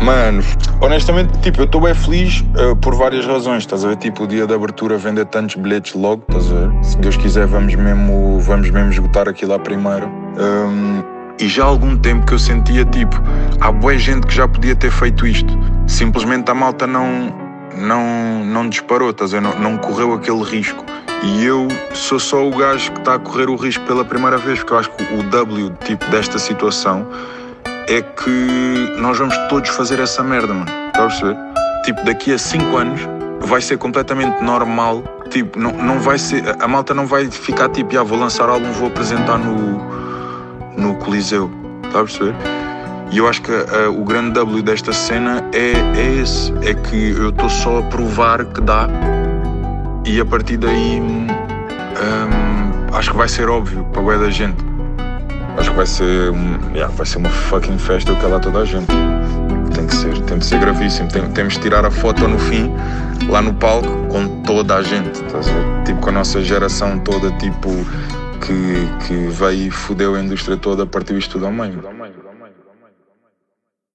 Mano, honestamente, tipo, eu estou bem feliz por várias razões, estás a ver? Tipo, o dia da abertura vender tantos bilhetes logo, estás a ver? Se Deus quiser vamos mesmo esgotar aquilo à primeira. E já há algum tempo que eu sentia, tipo, há boa gente que já podia ter feito isto. Simplesmente a malta não disparou, estás a ver? Não correu aquele risco. E eu sou só o gajo que está a correr o risco pela primeira vez, porque eu acho que o W, tipo, desta situação é que nós vamos todos fazer essa merda, mano. Estás a perceber? Tipo, daqui a 5 anos vai ser completamente normal. Tipo, não vai ser... A malta não vai ficar tipo, vou lançar álbum, vou apresentar no Coliseu. Estás a perceber? E eu acho que o grande W desta cena é esse. É que eu estou só a provar que dá. E a partir daí... acho que vai ser óbvio para a bué da gente. Acho que vai ser uma fucking festa que lá toda a gente. Tem que ser gravíssimo. Temos de tirar a foto no fim, lá no palco, com toda a gente, estás a ver? Tipo, com a nossa geração toda, tipo, que veio e fodeu a indústria toda, partiu isto tudo ao meio.